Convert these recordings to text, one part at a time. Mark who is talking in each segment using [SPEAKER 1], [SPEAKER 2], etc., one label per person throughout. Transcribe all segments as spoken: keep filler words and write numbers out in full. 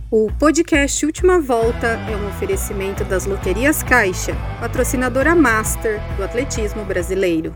[SPEAKER 1] O podcast Última Volta é um oferecimento das Loterias Caixa, patrocinadora master do atletismo brasileiro.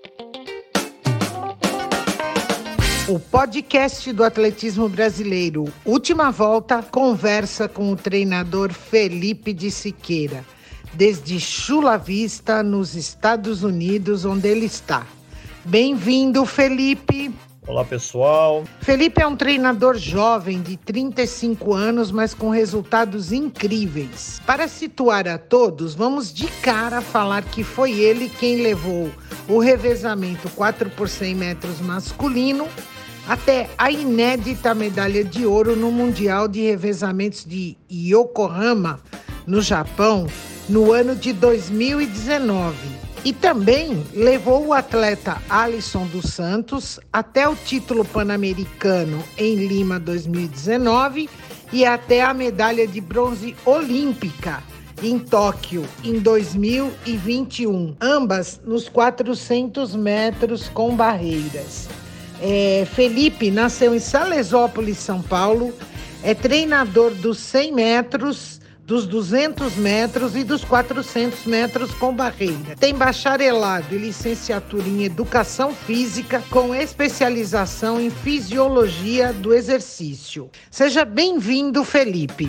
[SPEAKER 2] O podcast do atletismo brasileiro Última Volta conversa com o treinador Felipe de Siqueira, desde Chula Vista, nos Estados Unidos, onde ele está. Bem-vindo, Felipe!
[SPEAKER 3] Olá, pessoal.
[SPEAKER 2] Felipe é um treinador jovem de trinta e cinco anos, mas com resultados incríveis. Para situar a todos, vamos de cara falar que foi ele quem levou o revezamento quatro por cem metros masculino até a inédita medalha de ouro no Mundial de Revezamentos de Yokohama, no Japão, no ano de dois mil e dezenove. E também levou o atleta Alisson dos Santos até o título pan-americano em Lima dois mil e dezenove e até a medalha de bronze olímpica em Tóquio em dois mil e vinte e um, ambas nos quatrocentos metros com barreiras. É, Felipe nasceu em Salesópolis, São Paulo, é treinador dos cem metros, dos duzentos metros e dos quatrocentos metros com barreira. Tem bacharelado e licenciatura em Educação Física com especialização em Fisiologia do Exercício. Seja bem-vindo, Felipe.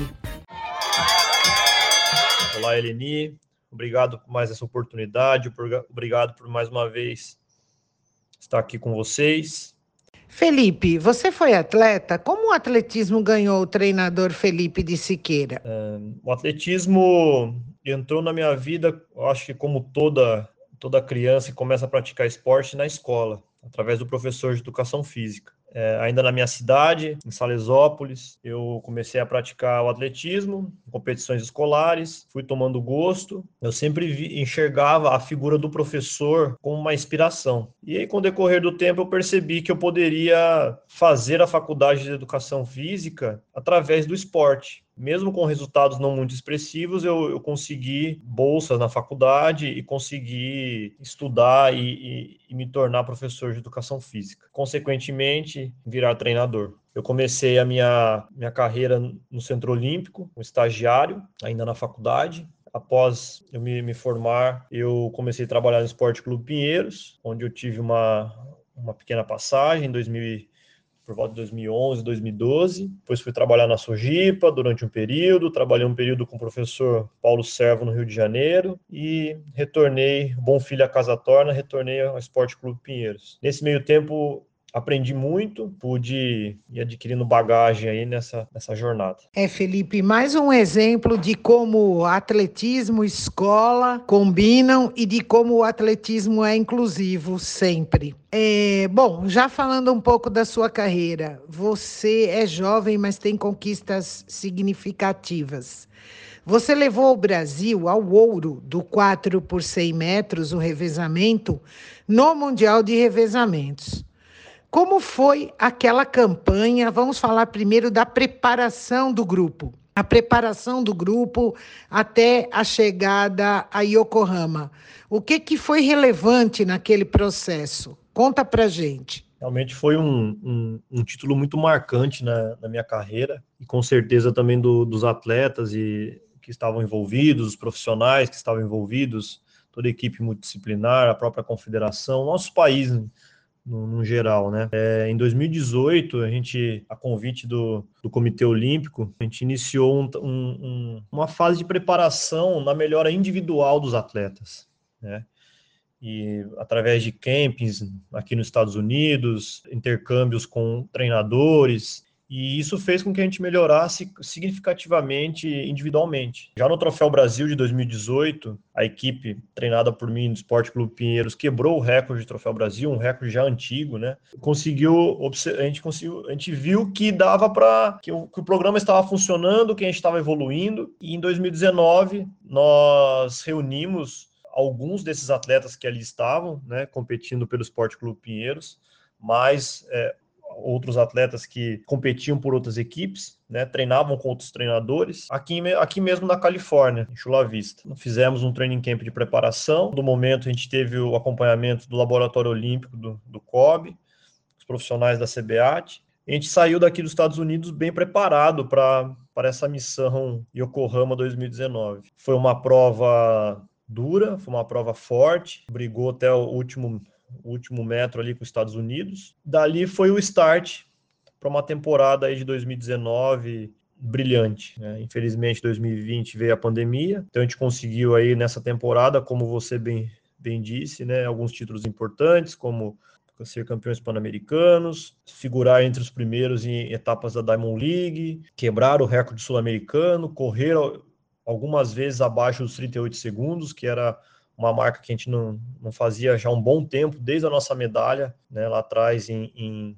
[SPEAKER 3] Olá, Eleni. Obrigado por mais essa oportunidade. Obrigado por mais uma vez estar aqui com vocês.
[SPEAKER 2] Felipe, você foi atleta? Como o atletismo ganhou o treinador Felipe de Siqueira?
[SPEAKER 3] É, o atletismo entrou na minha vida, eu acho que como toda, toda criança que começa a praticar esporte na escola, através do professor de educação física. É, ainda na minha cidade, em Salesópolis, eu comecei a praticar o atletismo, competições escolares, fui tomando gosto. Eu sempre vi, enxergava a figura do professor como uma inspiração. E aí, com o decorrer do tempo, eu percebi que eu poderia fazer a faculdade de educação física através do esporte. Mesmo com resultados não muito expressivos, eu, eu consegui bolsas na faculdade e consegui estudar e, e, e me tornar professor de educação física. Consequentemente, virar treinador. Eu comecei a minha, minha carreira no Centro Olímpico, um estagiário, ainda na faculdade. Após eu me, me formar, eu comecei a trabalhar no Esporte Clube Pinheiros, onde eu tive uma, uma pequena passagem em dois mil por volta de dois mil e onze, dois mil e doze. Depois fui trabalhar na Sojipa durante um período, trabalhei um período com o professor Paulo Servo no Rio de Janeiro e retornei, bom filho a casa torna, retornei ao Esporte Clube Pinheiros. Nesse meio tempo, aprendi muito, pude ir adquirindo bagagem aí nessa, nessa jornada.
[SPEAKER 2] É, Felipe, mais um exemplo de como atletismo e escola combinam e de como o atletismo é inclusivo sempre. É, bom, já falando um pouco da sua carreira, você é jovem, mas tem conquistas significativas. Você levou o Brasil ao ouro do quatro por cem metros, o revezamento, no Mundial de Revezamentos. Como foi aquela campanha? Vamos falar primeiro da preparação do grupo. A preparação do grupo até a chegada a Yokohama. O que, que foi relevante naquele processo? Conta pra gente.
[SPEAKER 3] Realmente foi um, um, um título muito marcante na, na minha carreira e com certeza também do, dos atletas e, que estavam envolvidos, os profissionais que estavam envolvidos, toda a equipe multidisciplinar, a própria confederação, nosso país No, no geral, né? É, em dois mil e dezoito, a gente, a convite do, do Comitê Olímpico, a gente iniciou um, um, uma fase de preparação na melhora individual dos atletas, né? E através de campings aqui nos Estados Unidos, intercâmbios com treinadores, e isso fez com que a gente melhorasse significativamente individualmente. Já no Troféu Brasil de dois mil e dezoito, a equipe treinada por mim do Esporte Clube Pinheiros quebrou o recorde de Troféu Brasil, um recorde já antigo, né? Conseguiu, a gente conseguiu, a gente viu que dava para que, que o programa estava funcionando, que a gente estava evoluindo, e em dois mil e dezenove nós reunimos alguns desses atletas que ali estavam, né, competindo pelo Esporte Clube Pinheiros, mas é, outros atletas que competiam por outras equipes, né, treinavam com outros treinadores, aqui, aqui mesmo na Califórnia, em Chula Vista. Fizemos um training camp de preparação. No momento, a gente teve o acompanhamento do Laboratório Olímpico do, do C O B, os profissionais da C B A T. A gente saiu daqui dos Estados Unidos bem preparado para para essa missão Yokohama dois mil e dezenove. Foi uma prova dura, foi uma prova forte, brigou até o último, o último metro ali com os Estados Unidos. Dali foi o start para uma temporada aí de dois mil e dezenove brilhante, né? Infelizmente, dois mil e vinte veio a pandemia, então a gente conseguiu aí nessa temporada, como você bem, bem disse, né, alguns títulos importantes, como ser campeões pan-americanos, figurar entre os primeiros em etapas da Diamond League, quebrar o recorde sul-americano, correr algumas vezes abaixo dos trinta e oito segundos, que era uma marca que a gente não, não fazia já há um bom tempo, desde a nossa medalha, né, lá atrás em, em,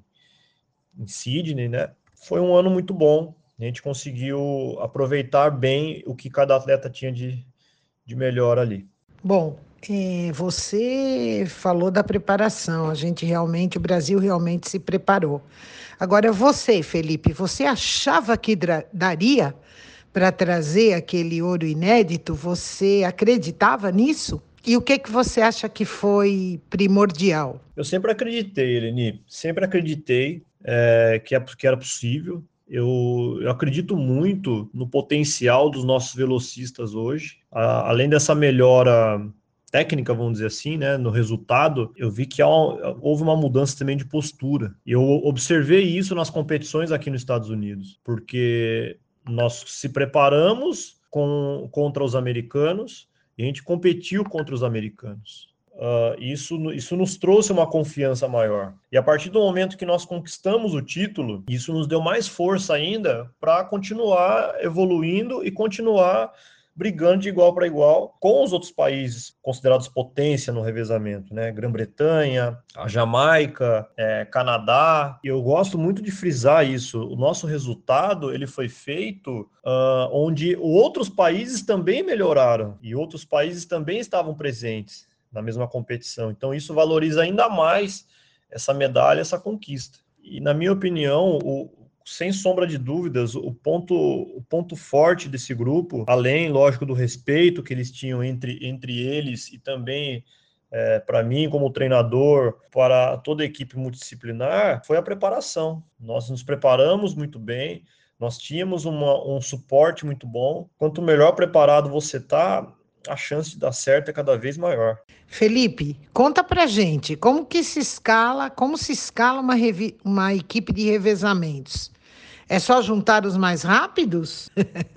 [SPEAKER 3] em Sydney, né? Foi um ano muito bom, a gente conseguiu aproveitar bem o que cada atleta tinha de, de melhor ali.
[SPEAKER 2] Bom, é, você falou da preparação, a gente realmente, o Brasil realmente se preparou. Agora você, Felipe, você achava que dra- daria para trazer aquele ouro inédito? Você acreditava nisso? E o que, que você acha que foi primordial?
[SPEAKER 3] Eu sempre acreditei, Eleni, sempre acreditei é, que, é, que era possível. Eu, eu acredito muito no potencial dos nossos velocistas hoje. A, além dessa melhora técnica, vamos dizer assim, né, no resultado, eu vi que há, houve uma mudança também de postura. E eu observei isso nas competições aqui nos Estados Unidos, porque nós se preparamos com, contra os americanos e a gente competiu contra os americanos. Uh, isso, isso nos trouxe uma confiança maior. E a partir do momento que nós conquistamos o título, isso nos deu mais força ainda para continuar evoluindo e continuar brigando de igual para igual com os outros países considerados potência no revezamento, né? Grã-Bretanha, a Jamaica, é, Canadá. E eu gosto muito de frisar isso. O nosso resultado ele foi feito uh, onde outros países também melhoraram e outros países também estavam presentes na mesma competição. Então isso valoriza ainda mais essa medalha, essa conquista. E na minha opinião, o sem sombra de dúvidas, o ponto, o ponto forte desse grupo, além, lógico, do respeito que eles tinham entre, entre eles e também, é, para mim, como treinador, para toda a equipe multidisciplinar, foi a preparação. Nós nos preparamos muito bem, nós tínhamos uma, um suporte muito bom. Quanto melhor preparado você está, a chance de dar certo é cada vez maior.
[SPEAKER 2] Felipe, conta pra gente, como que se escala, como se escala uma, revi- uma equipe de revezamentos? É só juntar os mais rápidos?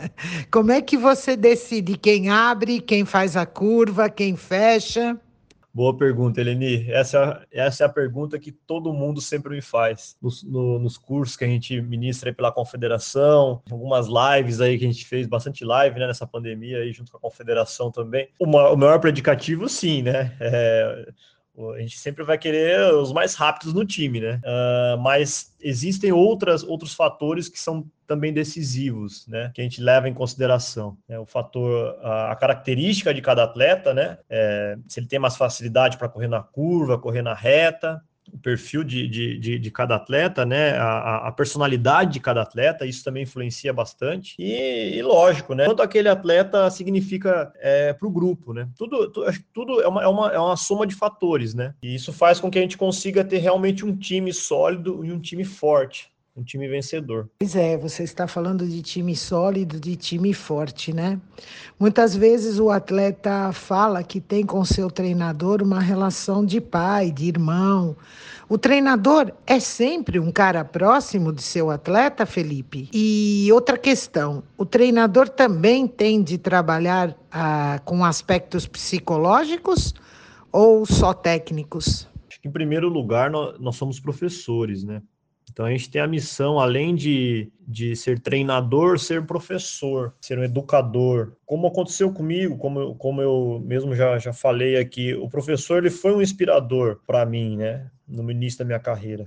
[SPEAKER 2] Como é que você decide quem abre, quem faz a curva, quem fecha?
[SPEAKER 3] Boa pergunta, Eleni. Essa, essa é a pergunta que todo mundo sempre me faz. Nos, no, nos cursos que a gente ministra aí pela Confederação, algumas lives aí que a gente fez, bastante live, né, nessa pandemia aí junto com a Confederação também. Uma, o maior predicativo, sim, né? É, a gente sempre vai querer os mais rápidos no time, né? Uh, mas existem outras, outros fatores que são também decisivos, né? Que a gente leva em consideração. Né? O fator, a, a característica de cada atleta, né? É, se ele tem mais facilidade para correr na curva, correr na reta, o perfil de, de, de, de cada atleta, né? A, a personalidade de cada atleta, isso também influencia bastante. E, e lógico, né? Quanto aquele atleta significa é, para o grupo, né? Tudo, tu, tudo é, uma, é, uma, é uma soma de fatores, né? E isso faz com que a gente consiga ter realmente um time sólido e um time forte. Um time vencedor.
[SPEAKER 2] Pois é, você está falando de time sólido, de time forte, né? Muitas vezes o atleta fala que tem com seu treinador uma relação de pai, de irmão. O treinador é sempre um cara próximo de seu atleta, Felipe? E outra questão, o treinador também tem de trabalhar ah, com aspectos psicológicos ou só técnicos?
[SPEAKER 3] Acho que, em primeiro lugar, nós, nós somos professores, né? Então a gente tem a missão, além de, de ser treinador, ser professor, ser um educador. Como aconteceu comigo, como eu, como eu mesmo já, já falei aqui, o professor ele foi um inspirador para mim, né, no início da minha carreira.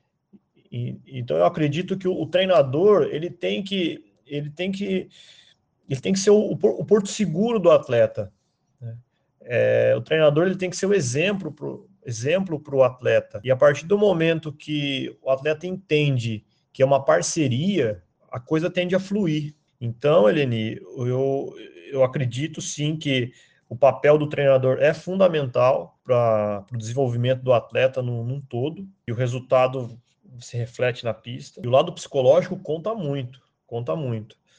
[SPEAKER 3] E, então eu acredito que o, o treinador ele tem que ele tem que ele tem que ser o, o porto seguro do atleta, né? É, o treinador ele tem que ser o exemplo pro exemplo para o atleta. E a partir do momento que o atleta entende que é uma parceria, a coisa tende a fluir. Então, Eleni, eu, eu acredito sim que o papel do treinador é fundamental para o desenvolvimento do atleta num, num todo, e o resultado se reflete na pista. E o lado psicológico conta muito, conta muito.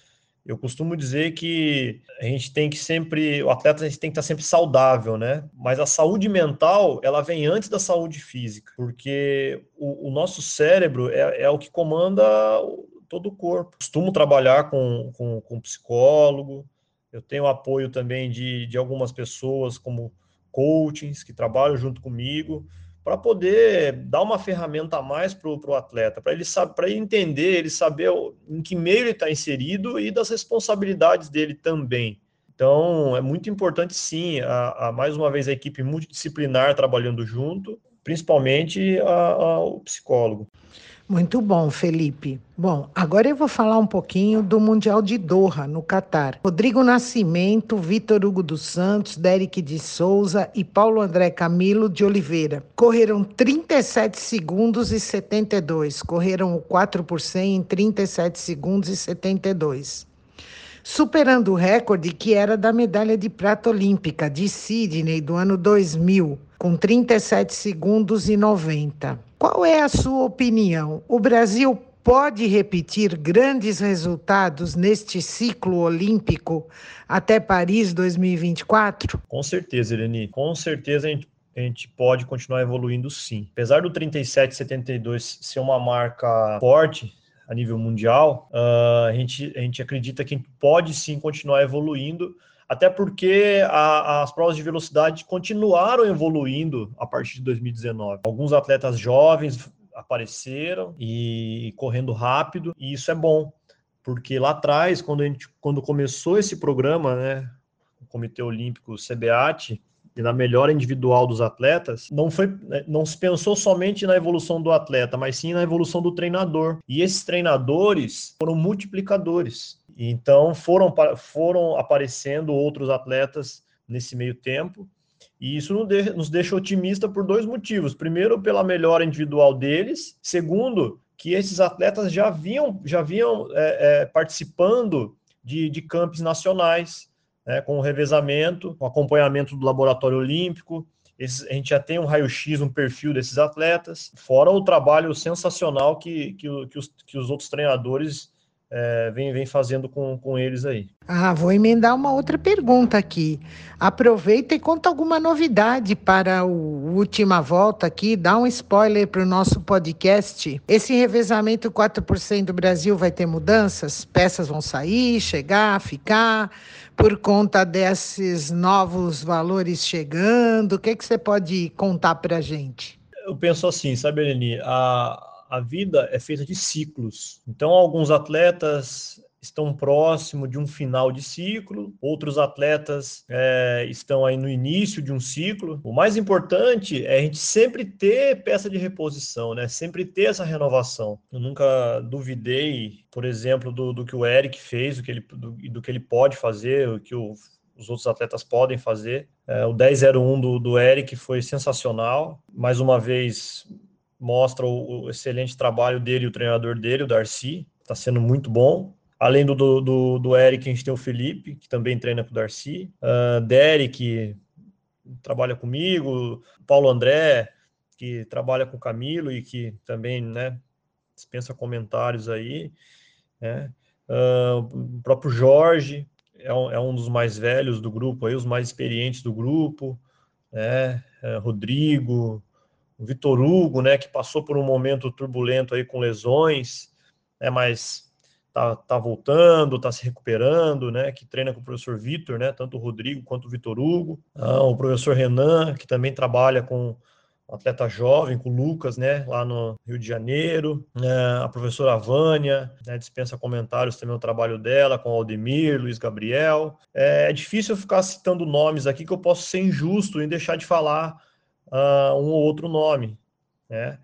[SPEAKER 3] Eu costumo dizer que a gente tem que sempre, o atleta a gente tem que estar sempre saudável, né? Mas a saúde mental, ela vem antes da saúde física, porque o, o nosso cérebro é, é o que comanda todo o corpo. Costumo trabalhar com, com, com psicólogo, eu tenho apoio também de, de algumas pessoas como coachings que trabalham junto comigo, para poder dar uma ferramenta a mais para o atleta, para ele, para ele entender, ele saber em que meio ele está inserido e das responsabilidades dele também. Então, é muito importante, sim, a, a, mais uma vez, a equipe multidisciplinar trabalhando junto, principalmente a, a, o psicólogo.
[SPEAKER 2] Muito bom, Felipe. Bom, agora eu vou falar um pouquinho do Mundial de Doha, no Catar. Rodrigo Nascimento, Vitor Hugo dos Santos, Derek de Souza e Paulo André Camilo de Oliveira correram trinta e sete segundos e setenta e dois. Correram o quatro por cento em trinta e sete segundos e setenta e dois. Superando o recorde que era da medalha de prata olímpica de Sydney do ano dois mil, com trinta e sete segundos e noventa. Qual é a sua opinião? O Brasil pode repetir grandes resultados neste ciclo olímpico até Paris dois mil e vinte e quatro?
[SPEAKER 3] Com certeza, Eleni. Com certeza a gente, a gente pode continuar evoluindo, sim. Apesar do trinta e sete setenta e dois ser uma marca forte a nível mundial, uh, a, gente, a gente acredita que a gente pode sim continuar evoluindo, até porque a, as provas de velocidade continuaram evoluindo a partir de dois mil e dezenove. Alguns atletas jovens apareceram e correndo rápido, e isso é bom, porque lá atrás, quando, a gente, quando começou esse programa, né, o Comitê Olímpico C B A T, e na melhora individual dos atletas, não, foi, não se pensou somente na evolução do atleta, mas sim na evolução do treinador. E esses treinadores foram multiplicadores. Então foram, foram aparecendo outros atletas nesse meio tempo, e isso nos deixa otimista por dois motivos. Primeiro, pela melhora individual deles. Segundo, que esses atletas já vinham, já vinham é, é, participando de, de campos nacionais, né, com o revezamento, com o acompanhamento do laboratório olímpico. Esses, a gente já tem um raio-x, um perfil desses atletas, fora o trabalho sensacional que, que, que, os, que os outros treinadores é, vêm vem fazendo com, com eles aí.
[SPEAKER 2] Ah, vou emendar uma outra pergunta aqui. Aproveita e conta alguma novidade para o Última Volta aqui, dá um spoiler para o nosso podcast. Esse revezamento quatro por cento do Brasil vai ter mudanças? Peças vão sair, chegar, ficar, por conta desses novos valores chegando? O que, que você pode contar para a gente?
[SPEAKER 3] Eu penso assim, sabe, Eleni, a, a vida é feita de ciclos. Então, alguns atletas estão próximo de um final de ciclo, outros atletas é, estão aí no início de um ciclo. O mais importante é a gente sempre ter peça de reposição, né? Sempre ter essa renovação. Eu nunca duvidei, por exemplo, do, do que o Eric fez, do que ele, do, do que ele pode fazer, o que o, os outros atletas podem fazer. É, o dez zero um do, do Eric foi sensacional. Mais uma vez, mostra o, o excelente trabalho dele e o treinador dele, o Darcy. Está sendo muito bom. Além do, do, do Eric, a gente tem o Felipe, que também treina com o Darcy. Uh, Derek, trabalha comigo. Paulo André, que trabalha com o Camilo e que também, né, dispensa comentários aí. Né? Uh, o próprio Jorge é um, é um dos mais velhos do grupo, aí, os mais experientes do grupo. Né? Uh, Rodrigo, o Vitor Hugo, né, que passou por um momento turbulento aí com lesões, né, mas... Tá, tá voltando, tá se recuperando, né? Que treina com o professor Vitor, né? Tanto o Rodrigo quanto o Vitor Hugo. Ah, o professor Renan, que também trabalha com um atleta jovem, com o Lucas, né? Lá no Rio de Janeiro. Ah, a professora Vânia, né? Dispensa comentários também o trabalho dela, com o Aldemir, Luiz Gabriel. É, é difícil eu ficar citando nomes aqui, que eu posso ser injusto em deixar de falar uh, um ou outro nome, né?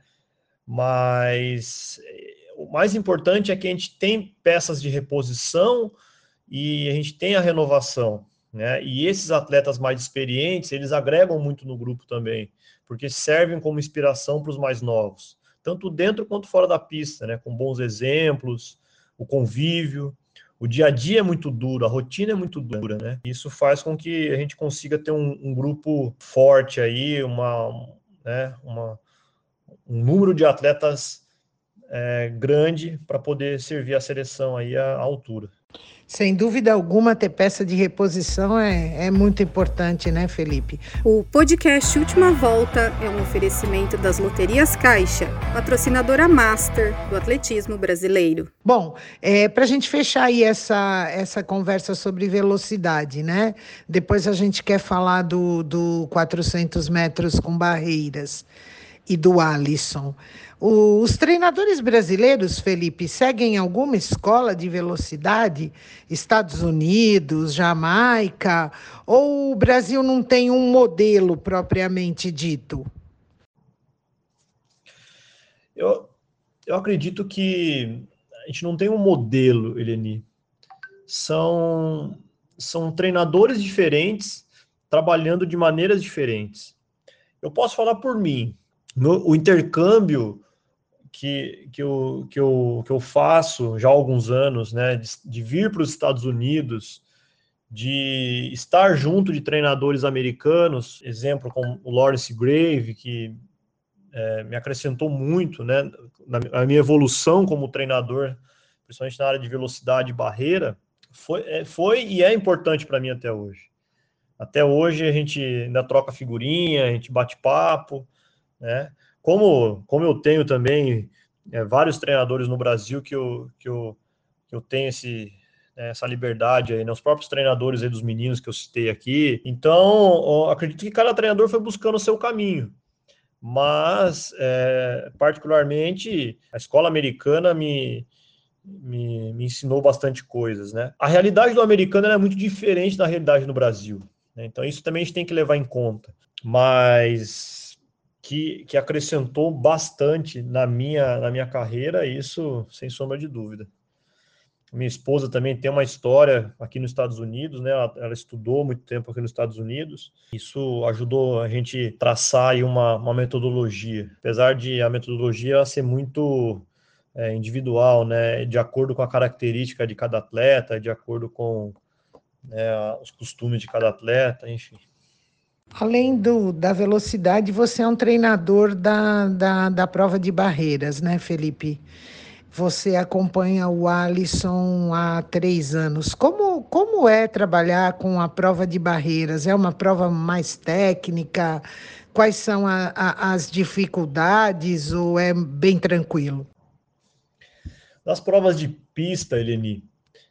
[SPEAKER 3] Mas... o mais importante é que a gente tem peças de reposição e a gente tem a renovação, né? E esses atletas mais experientes, eles agregam muito no grupo também, porque servem como inspiração para os mais novos, tanto dentro quanto fora da pista, né? Com bons exemplos, o convívio. O dia a dia é muito duro, a rotina é muito dura, né? Isso faz com que a gente consiga ter um, um grupo forte aí, uma, né? uma, um número de atletas é, grande para poder servir a seleção aí à, à altura.
[SPEAKER 2] Sem dúvida alguma, ter peça de reposição é, é muito importante, né, Felipe?
[SPEAKER 1] O podcast Última Volta é um oferecimento das Loterias Caixa, patrocinadora master do atletismo brasileiro.
[SPEAKER 2] Bom, é, para a gente fechar aí essa, essa conversa sobre velocidade, né? Depois a gente quer falar do, do quatrocentos metros com barreiras e do Alisson. Os treinadores brasileiros, Felipe, seguem alguma escola de velocidade? Estados Unidos, Jamaica? Ou o Brasil não tem um modelo propriamente dito?
[SPEAKER 3] Eu, eu acredito que a gente não tem um modelo, Eleni. São, são treinadores diferentes, trabalhando de maneiras diferentes. Eu posso falar por mim. No, o intercâmbio que, que, eu, que, eu, que eu faço já há alguns anos, né, de, de vir para os Estados Unidos, de estar junto de treinadores americanos, exemplo como o Lawrence Grave, que é, me acrescentou muito, né, na, na minha evolução como treinador, principalmente na área de velocidade e barreira, foi, é, foi e é importante para mim até hoje. Até hoje a gente ainda troca figurinha, a gente bate papo, né? Como, como eu tenho também é, vários treinadores no Brasil que eu, que eu, que eu tenho esse, né, essa liberdade aí, né, os próprios treinadores aí dos meninos que eu citei aqui. Então, acredito que cada treinador foi buscando o seu caminho, mas é, particularmente a escola americana me, me, me ensinou bastante coisas, né? A realidade do americano é muito diferente da realidade no Brasil, né? Então isso também a gente tem que levar em conta, mas Que, que acrescentou bastante na minha, na minha carreira, isso sem sombra de dúvida. Minha esposa também tem uma história aqui nos Estados Unidos, né? Ela, ela estudou muito tempo aqui nos Estados Unidos. Isso ajudou a gente traçar aí uma, uma metodologia, apesar de a metodologia ser muito é, individual, né? De acordo com a característica de cada atleta, de acordo com né, os costumes de cada atleta, enfim.
[SPEAKER 2] Além do, da velocidade, você é um treinador da, da, da prova de barreiras, né, Felipe? Você acompanha o Alisson há três anos. Como, como é trabalhar com a prova de barreiras? É uma prova mais técnica? Quais são a, a, as dificuldades ou é bem tranquilo?
[SPEAKER 3] Nas provas de pista, Eleni,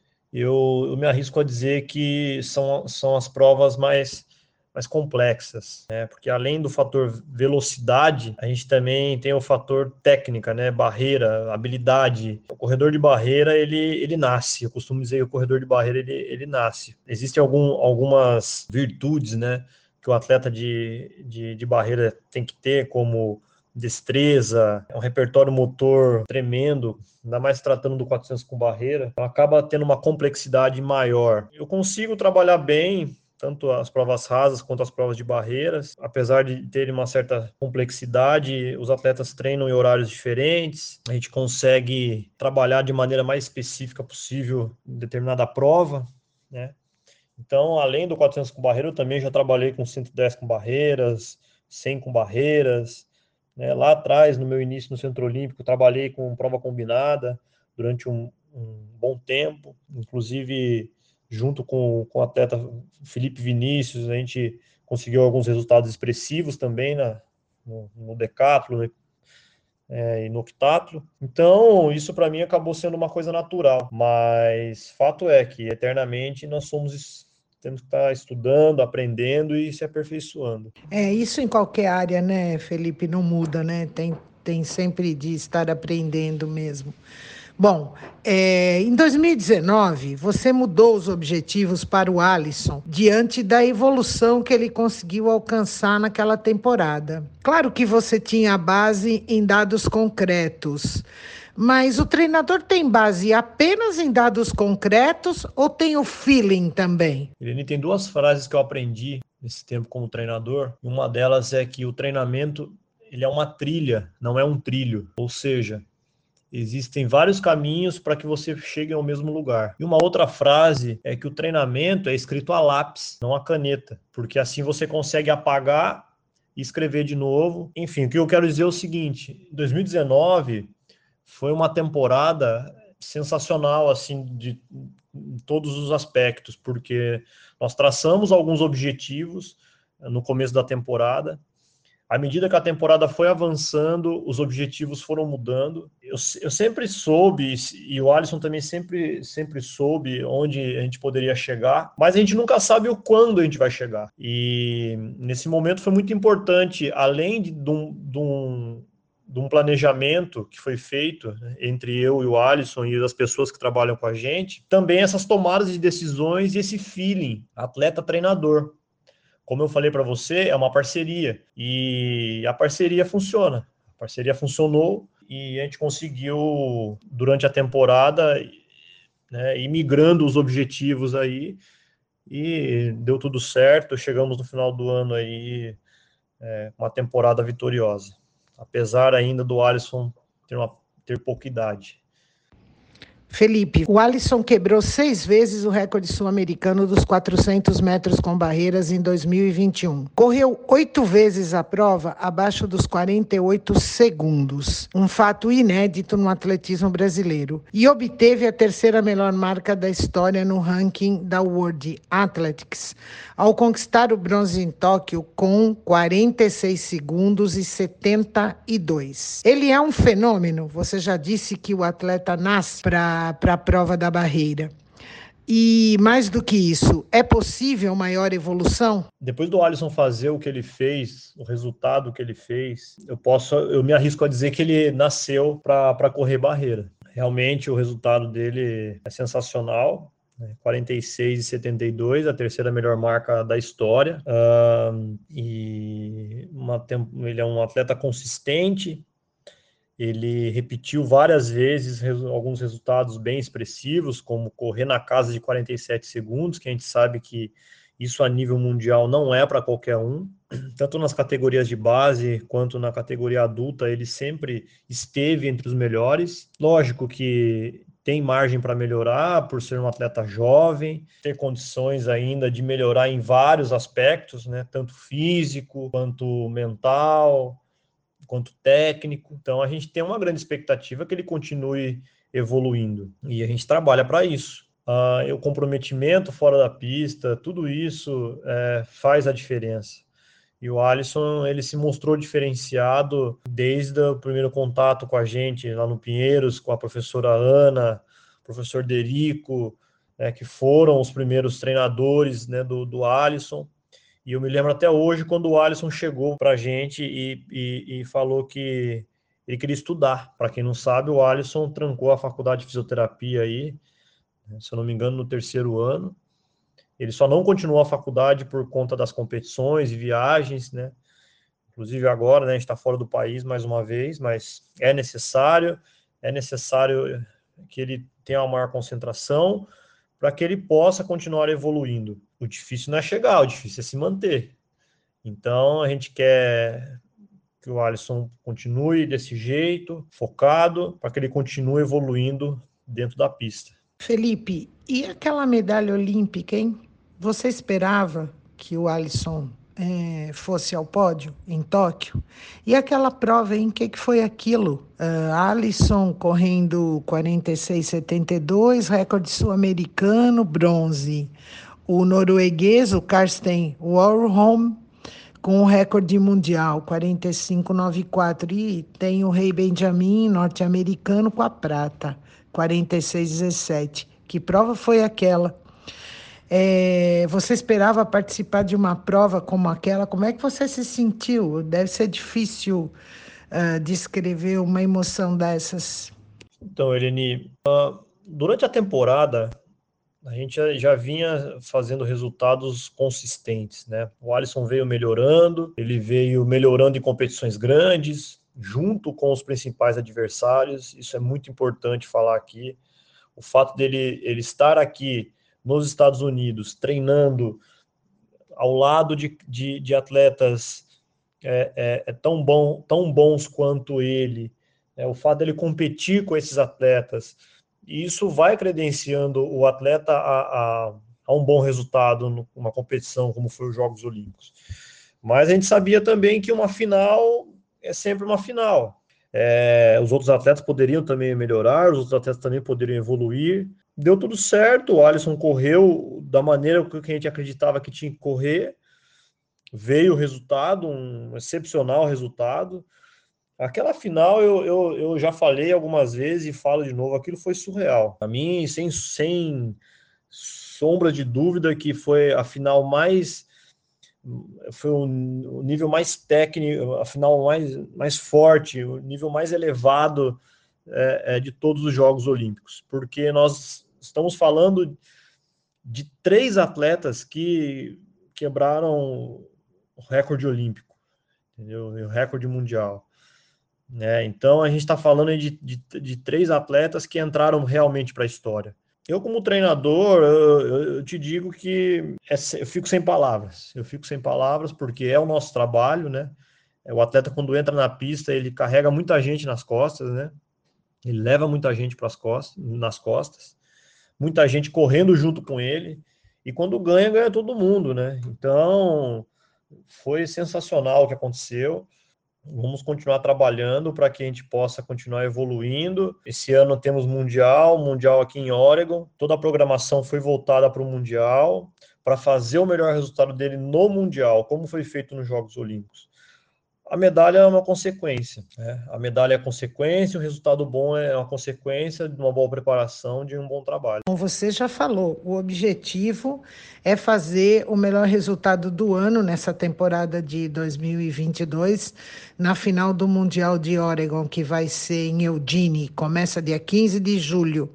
[SPEAKER 3] eu, eu me arrisco a dizer que são, são as provas mais... mais complexas, né? Porque além do fator velocidade, a gente também tem o fator técnica, né? Barreira, habilidade. O corredor de barreira, ele, ele nasce. Eu costumo dizer que o corredor de barreira, ele, ele nasce. Existem algum, algumas virtudes, né? Que o atleta de, de, de barreira tem que ter, como destreza, um repertório motor tremendo, ainda mais tratando do quatrocentos com barreira, então acaba tendo uma complexidade maior. Eu consigo trabalhar bem tanto as provas rasas quanto as provas de barreiras. Apesar de terem uma certa complexidade, os atletas treinam em horários diferentes, a gente consegue trabalhar de maneira mais específica possível em determinada prova, né? Então, além do quatrocentos com barreira, eu também já trabalhei com cento e dez com barreiras, cem com barreiras, né? Lá atrás, no meu início no Centro Olímpico, trabalhei com prova combinada durante um, um bom tempo, inclusive junto com, com o atleta Felipe Vinícius, a gente conseguiu alguns resultados expressivos também na, no, no decátlon, né, é, e no octátlon. Então, isso para mim acabou sendo uma coisa natural, mas fato é que eternamente nós somos, temos que estar estudando, aprendendo e se aperfeiçoando.
[SPEAKER 2] É, isso em qualquer área, né, Felipe, não muda, né? Tem, tem sempre de estar aprendendo mesmo. Bom, é, em dois mil e dezenove, você mudou os objetivos para o Alisson diante da evolução que ele conseguiu alcançar naquela temporada. Claro que você tinha a base em dados concretos, mas o treinador tem base apenas em dados concretos ou tem o feeling também?
[SPEAKER 3] Irene, tem duas frases que eu aprendi nesse tempo como treinador. Uma delas é que o treinamento ele é uma trilha, não é um trilho. Ou seja, existem vários caminhos para que você chegue ao mesmo lugar. E uma outra frase é que o treinamento é escrito a lápis, não a caneta, porque assim você consegue apagar e escrever de novo. Enfim, o que eu quero dizer é o seguinte: em dois mil e dezenove foi uma temporada sensacional, assim, de em todos os aspectos, porque nós traçamos alguns objetivos no começo da temporada. À medida que a temporada foi avançando, os objetivos foram mudando. Eu, eu sempre soube, e o Alisson também sempre, sempre soube onde a gente poderia chegar, mas a gente nunca sabe o quando a gente vai chegar. E nesse momento foi muito importante, além de, de, um, de, um, de um planejamento que foi feito, né, entre eu e o Alisson e as pessoas que trabalham com a gente, também essas tomadas de decisões e esse feeling atleta-treinador. Como eu falei para você, é uma parceria, e a parceria funciona. A parceria funcionou e a gente conseguiu, durante a temporada, né, ir migrando os objetivos aí, e deu tudo certo. Chegamos no final do ano aí, é, uma temporada vitoriosa, apesar ainda do Alisson ter, uma, ter pouca idade.
[SPEAKER 2] Felipe, o Alisson quebrou seis vezes o recorde sul-americano dos quatrocentos metros com barreiras em dois mil e vinte e um. Correu oito vezes a prova abaixo dos quarenta e oito segundos, um fato inédito no atletismo brasileiro, e obteve a terceira melhor marca da história no ranking da World Athletics, ao conquistar o bronze em Tóquio com quarenta e seis segundos e setenta e dois. Ele é um fenômeno. Você já disse que o atleta nasce para para a prova da barreira. E mais do que isso, é possível maior evolução?
[SPEAKER 3] Depois do Alisson fazer o que ele fez, o resultado que ele fez, eu posso, eu me arrisco a dizer que ele nasceu para correr barreira. Realmente o resultado dele é sensacional, né? quarenta e seis e setenta e dois, a terceira melhor marca da história. Uh, e uma, ele é um atleta consistente. Ele repetiu várias vezes alguns resultados bem expressivos, como correr na casa de quarenta e sete segundos, que a gente sabe que isso a nível mundial não é para qualquer um. Tanto nas categorias de base quanto na categoria adulta, ele sempre esteve entre os melhores. Lógico que tem margem para melhorar, por ser um atleta jovem, ter condições ainda de melhorar em vários aspectos, né? Tanto físico quanto mental, quanto técnico. Então a gente tem uma grande expectativa que ele continue evoluindo, e a gente trabalha para isso. Uh, o comprometimento fora da pista, tudo isso é, faz a diferença. E o Alisson, ele se mostrou diferenciado desde o primeiro contato com a gente lá no Pinheiros, com a professora Ana, professor Derico, né, que foram os primeiros treinadores, né, do, do Alisson. E eu me lembro até hoje quando o Alisson chegou para a gente e, e, e falou que ele queria estudar. Para quem não sabe, o Alisson trancou a faculdade de fisioterapia aí, se eu não me engano, no terceiro ano. Ele só não continuou a faculdade por conta das competições e viagens, né? Inclusive agora, né, a gente está fora do país mais uma vez, mas é necessário, é necessário que ele tenha uma maior concentração para que ele possa continuar evoluindo. O difícil não é chegar, o difícil é se manter. Então, a gente quer que o Alisson continue desse jeito, focado, para que ele continue evoluindo dentro da pista.
[SPEAKER 2] Felipe, e aquela medalha olímpica, hein? Você esperava que o Alisson é, fosse ao pódio em Tóquio? E aquela prova, hein? O que, que foi aquilo? Uh, Alisson correndo quarenta e seis e setenta e dois, recorde sul-americano, bronze. O norueguês, o Karsten Warholm, com o recorde mundial, quarenta e cinco e noventa e quatro. E tem o Rei Benjamin, norte-americano, com a prata, quarenta e seis e dezessete. Que prova foi aquela? É, você esperava participar de uma prova como aquela? Como é que você se sentiu? Deve ser difícil uh, descrever uma emoção dessas.
[SPEAKER 3] Então, Eleni, uh, durante a temporada, a gente já, já vinha fazendo resultados consistentes, né? O Alisson veio melhorando, ele veio melhorando em competições grandes, junto com os principais adversários. Isso é muito importante falar aqui. O fato dele ele estar aqui nos Estados Unidos, treinando ao lado de, de, de atletas é, é, é tão, bom, tão bons quanto ele, é, o fato dele competir com esses atletas, e isso vai credenciando o atleta a, a, a um bom resultado numa competição como foi os Jogos Olímpicos. Mas a gente sabia também que uma final é sempre uma final. É, os outros atletas poderiam também melhorar, os outros atletas também poderiam evoluir. Deu tudo certo, o Alisson correu da maneira que a gente acreditava que tinha que correr, veio o resultado, um excepcional resultado. Aquela final eu, eu, eu já falei algumas vezes e falo de novo, aquilo foi surreal. Para mim, sem, sem sombra de dúvida, que foi a final mais... foi o nível mais técnico, a final mais, mais forte, o nível mais elevado é, é, de todos os Jogos Olímpicos, porque nós estamos falando de três atletas que quebraram o recorde olímpico, entendeu? O recorde mundial. Né? Então a gente está falando de, de, de três atletas que entraram realmente para a história. Eu, como treinador, eu, eu te digo que é, eu fico sem palavras. Eu fico sem palavras porque é o nosso trabalho, né? O atleta, quando entra na pista, ele carrega muita gente nas costas, né? Ele leva muita gente pras costas, nas costas, muita gente correndo junto com ele. E quando ganha, ganha todo mundo, né? Então, foi sensacional o que aconteceu. Vamos continuar trabalhando para que a gente possa continuar evoluindo. Esse ano temos Mundial, Mundial aqui em Oregon. Toda a programação foi voltada para o Mundial, para fazer o melhor resultado dele no Mundial, como foi feito nos Jogos Olímpicos. A medalha é uma consequência, né? A medalha é consequência, o resultado bom é uma consequência de uma boa preparação, de um bom trabalho.
[SPEAKER 2] Como você já falou, o objetivo é fazer o melhor resultado do ano nessa temporada de dois mil e vinte e dois, na final do Mundial de Oregon, que vai ser em Eugene, começa dia quinze de julho.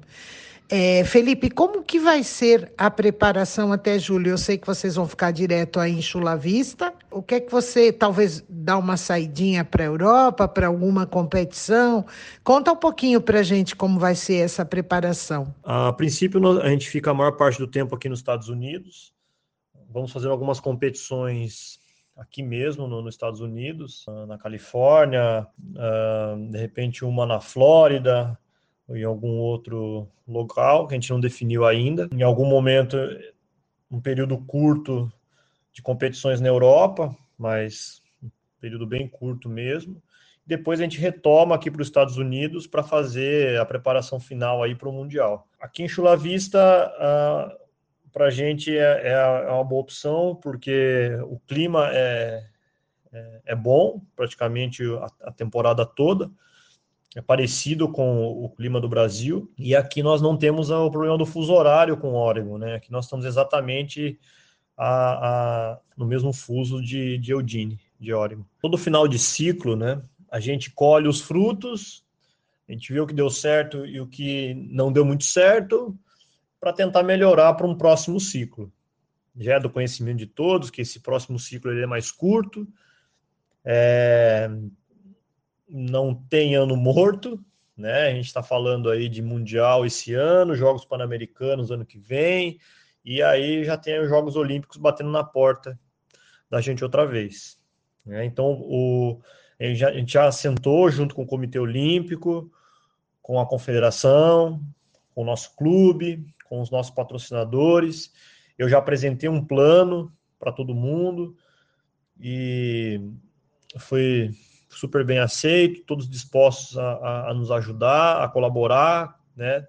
[SPEAKER 2] É, Felipe, como que vai ser a preparação até julho? Eu sei que vocês vão ficar direto aí em Chula Vista. O que é que você, talvez, dá uma saidinha para a Europa, para alguma competição? Conta um pouquinho para a gente como vai ser essa preparação.
[SPEAKER 3] A princípio, a gente fica a maior parte do tempo aqui nos Estados Unidos. Vamos fazer algumas competições aqui mesmo, no, nos Estados Unidos, na Califórnia, uh, de repente uma na Flórida, ou em algum outro local que a gente não definiu ainda. Em algum momento, um período curto de competições na Europa, mas um período bem curto mesmo. Depois a gente retoma aqui para os Estados Unidos para fazer a preparação final aí para o Mundial. Aqui em Chula Vista, uh, para a gente é, é uma boa opção, porque o clima é, é, é bom, praticamente a, a temporada toda. É parecido com o clima do Brasil, e aqui nós não temos o problema do fuso horário com o Oregon, né? Aqui nós estamos exatamente a, a, no mesmo fuso de, de Eugene, de Oregon. Todo final de ciclo, né? A gente colhe os frutos, a gente vê o que deu certo e o que não deu muito certo, para tentar melhorar para um próximo ciclo. Já é do conhecimento de todos que esse próximo ciclo ele é mais curto, é... não tem ano morto, né? A gente está falando aí de Mundial esse ano, Jogos Pan-Americanos ano que vem, e aí já tem os Jogos Olímpicos batendo na porta da gente outra vez. Né? Então, o, a, gente já, a gente já sentou junto com o Comitê Olímpico, com a Confederação, com o nosso clube, com os nossos patrocinadores. Eu já apresentei um plano para todo mundo e foi super bem aceito, todos dispostos a, a, a nos ajudar, a colaborar, né?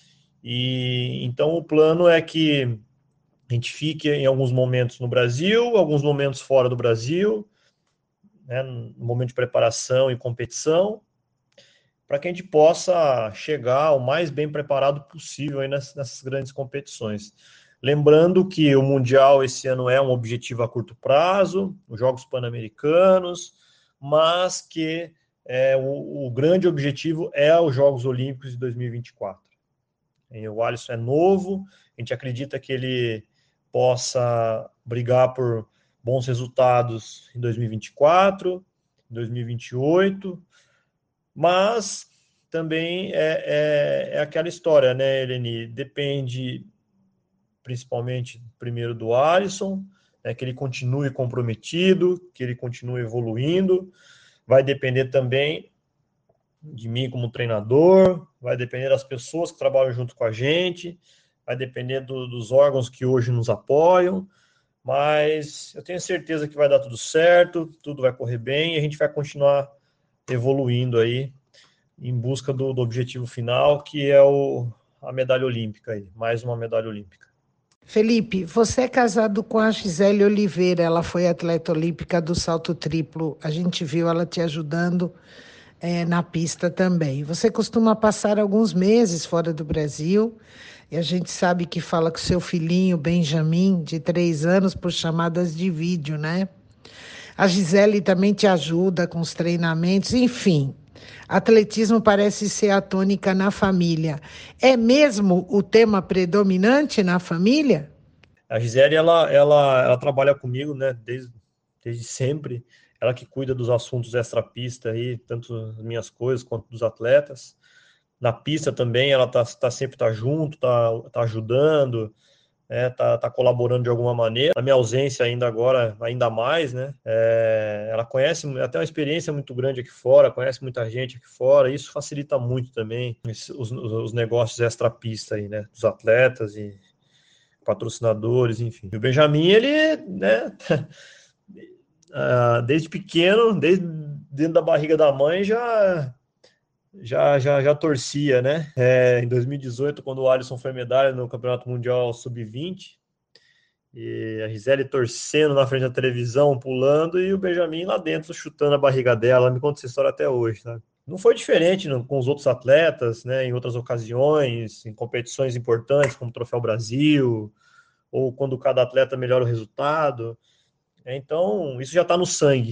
[SPEAKER 3] E então o plano é que a gente fique em alguns momentos no Brasil, alguns momentos fora do Brasil, né, no momento de preparação e competição, para que a gente possa chegar o mais bem preparado possível aí nessas, nessas grandes competições. Lembrando que o Mundial esse ano é um objetivo a curto prazo, os Jogos Pan-Americanos, mas que é, o, o grande objetivo é os Jogos Olímpicos de dois mil e vinte e quatro. E o Alisson é novo, a gente acredita que ele possa brigar por bons resultados em dois mil e vinte e quatro, em dois mil e vinte e oito, mas também é, é, é aquela história, né, Eleni? Depende principalmente primeiro do Alisson, né, que ele continue comprometido, que ele continue evoluindo. Vai depender também de mim como treinador, vai depender das pessoas que trabalham junto com a gente, vai depender do, dos órgãos que hoje nos apoiam, mas eu tenho certeza que vai dar tudo certo, tudo vai correr bem e a gente vai continuar evoluindo aí em busca do, do objetivo final, que é o, a medalha olímpica, aí, mais uma medalha olímpica.
[SPEAKER 2] Felipe, você é casado com a Gisele Oliveira, ela foi atleta olímpica do salto triplo, a gente viu ela te ajudando é, na pista também. Você costuma passar alguns meses fora do Brasil, e a gente sabe que fala com seu filhinho, Benjamin, de três anos, por chamadas de vídeo, né? A Gisele também te ajuda com os treinamentos, enfim. Atletismo parece ser a tônica na família. É mesmo o tema predominante na família?
[SPEAKER 3] A Gisele, ela, ela, ela trabalha comigo, né, desde, desde sempre. Ela que cuida dos assuntos extra-pista, aí, tanto das minhas coisas quanto dos atletas. Na pista também, ela tá, tá sempre tá junto, tá, tá ajudando, né, tá, tá colaborando de alguma maneira. Na minha ausência ainda agora, ainda mais, né? É, ela conhece, até uma experiência muito grande aqui fora, conhece muita gente aqui fora, isso facilita muito também os, os, os negócios extra-pista aí, né? Dos atletas e patrocinadores, enfim. E o Benjamin, ele, né? Desde pequeno, desde dentro da barriga da mãe, já... Já, já, já torcia, né? É, em dois mil e dezoito, quando o Alisson foi medalha no Campeonato Mundial sub vinte, e a Gisele torcendo na frente da televisão, pulando, e o Benjamin lá dentro chutando a barriga dela. Ela me conta essa história até hoje, tá? Não foi diferente no, com os outros atletas, né? Em outras ocasiões, em competições importantes, como o Troféu Brasil, ou quando cada atleta melhora o resultado. Então, isso já está no sangue.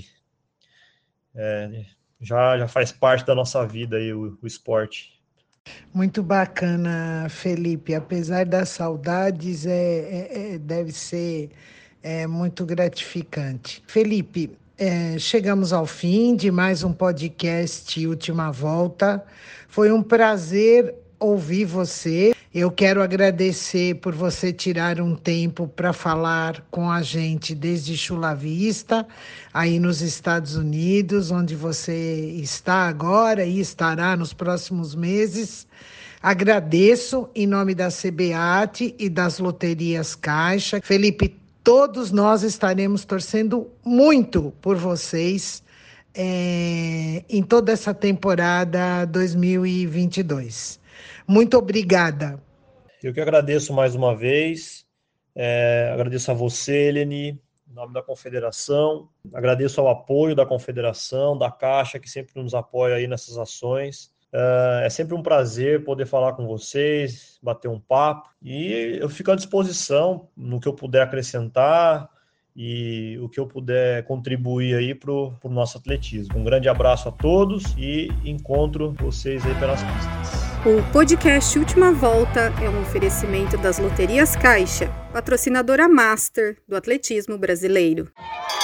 [SPEAKER 3] É, Já, já faz parte da nossa vida aí, o, o esporte.
[SPEAKER 2] Muito bacana, Felipe. Apesar das saudades, é, é, é, deve ser é, muito gratificante. Felipe, é, chegamos ao fim de mais um podcast Última Volta. Foi um prazer ouvir você. Eu quero agradecer por você tirar um tempo para falar com a gente desde Chula Vista, aí nos Estados Unidos, onde você está agora e estará nos próximos meses. Agradeço em nome da C B A T e das Loterias Caixa. Felipe, todos nós estaremos torcendo muito por vocês é, em toda essa temporada dois mil e vinte e dois. Muito obrigada.
[SPEAKER 3] Eu que agradeço mais uma vez, é, agradeço a você, Eleni, em nome da Confederação, agradeço ao apoio da Confederação, da Caixa, que sempre nos apoia aí nessas ações. É, é sempre um prazer poder falar com vocês, bater um papo, e eu fico à disposição no que eu puder acrescentar e o que eu puder contribuir aí para o nosso atletismo. Um grande abraço a todos e encontro vocês aí pelas pistas.
[SPEAKER 1] O podcast Última Volta é um oferecimento das Loterias Caixa, patrocinadora master do atletismo brasileiro.